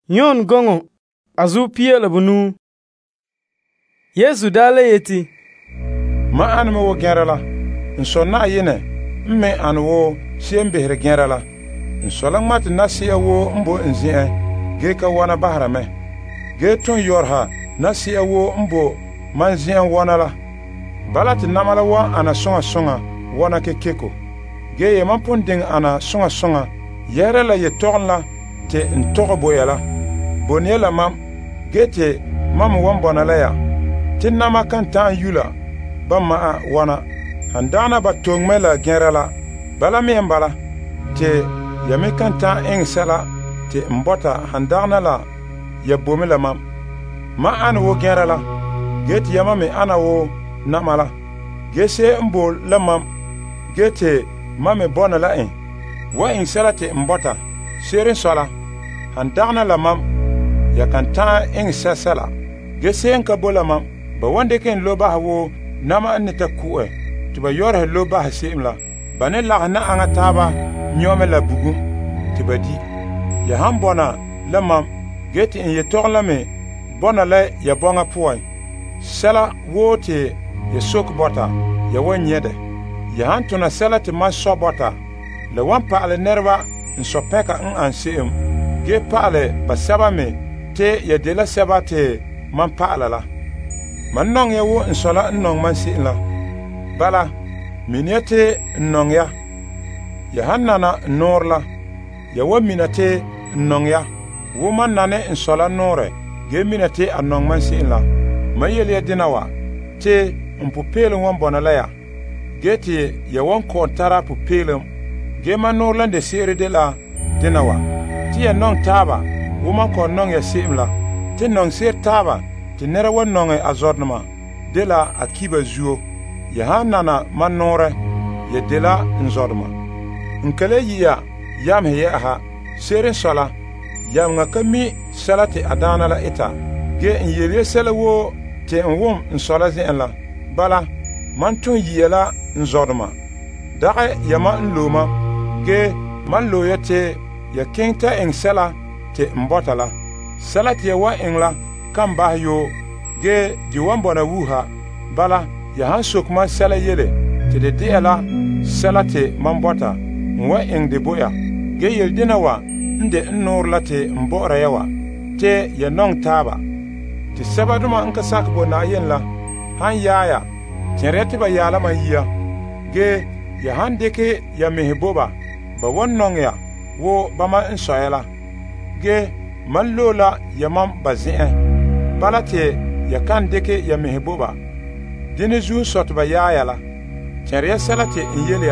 Yon gongo azu piela bunu. Yesu dala yeti. Ma an mo gerala. Nso na yene mme an wo siem behre gerala. Nso lang mat na sia wo mbo nzie ge ka wana bahra me. Ge ton yorha na sia wo mbo manzie wana la. Balat namala wa ana songa wana kekeko. Ge ye mamponding ana songa yere la ye torla te ntogo boyala. Boniela mam gete mam wambona la ya. Tin nama kan tan yula ba ma wana handana ba tongmela gerala bala mi mbala te yame kan tan engsala te mbota handana la ya bomela mam ma an wo gerala gete yama me ana wo namala gese mbol la mam gete mame bona la en wa engsala te mbota serin sola handana la mam ya kan tan engsala gese en kabola mam ba wande ken lo ba wo nama an ta kuwe to ba yor lo ba simla bane la na anga taba nyome la bugu to ba di ya hambona la mam geti en ye torla me bona la ya bonga poy sala wote ye sok bota ya wonyede ya hantuna sala te ma so bota le wan pa ale nerva en so peka en ansim ge pale ba saba me te ya de la saba te man pa la man nong ya wo nsola nong man si la bala minete nong ya hanana norla ya wo minate nong ya wo man nane nsola nore ge minate anong man si la mayele ya dinawa te mpupele won bonala ya geti ya won kontara pupele ge man norla de sere de la dinawa ti ya nong taba wo man ko nong ya simla te nong ser taba ti nera wa nonge azornama de la akiba zuo ya hanana manore ya de la nzorma nkale yiya yam hiya ha serin sola yam ngakami salati adana la ita ge nyele selawo te nwum nsola zin la bala man tun yela nzorma daga yama nloma ge man loyete ya kenta engsela te mbotala salati ya wa engla kan bah yo ge di wambona wuha bala ya han sokma sala yele te de la sala te mambota nwa eng de boya ge yel dina wa nde nnur late mbora yawa te ya nong taba ti sabaduma nka sakbo na yen la han yaya terete ba yala ma yiya ge ya han deke ya mehboba ba won nong ya wo bama nsoyela ge man lola ya mam bazin balate ya kan deke ya mehboba dine zu sotba ya la teriya salate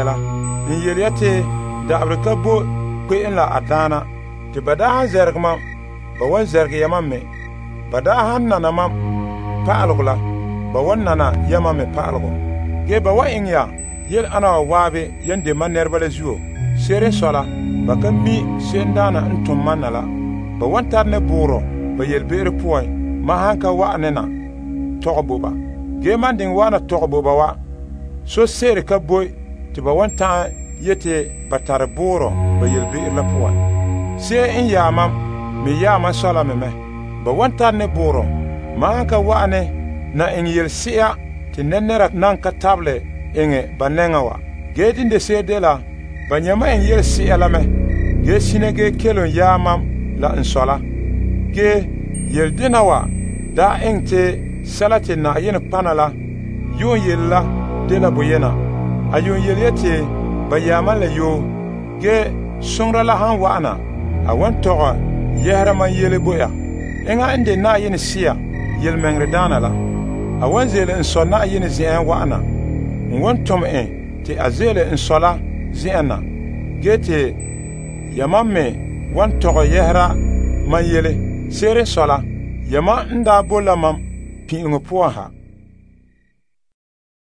inyeliyate da abrikabo kwe in la adana te bada zergma ba wan zergi yamamme bada hanna mam paalgula ba wannana yamamme paalgo ge ba wa inya yel ana wabe yande manerbale zuo sere sola ba kan bi sendana ntum manala ba wantar ne buro ba yel bere point ma hanka wa nena togoboba ge manding wana togoboba wa so sere ka boy ti ba wanta yete batar buro ba yelbe la puwa se in yama mi yama sala me ba wanta ne buro ma hanka wa ne na in yel sia ti nenera nan ka table enge banenga wa ge dinde se de la banyama in yel sia la me ge sinege kelon yama la insola ge yel dinawa da engte salate na yin panala yon yella de la boyena ayon yelete bayama la yo ge songra la han wana awan toga yehra man yele boya enga inde na yin sia yel mengre dana la awan zele en sonna yin zien wana won tom en te azele en sola ziena gete yamamme wan toga yehra man yele sere sola yama nda bola mam pingo puaha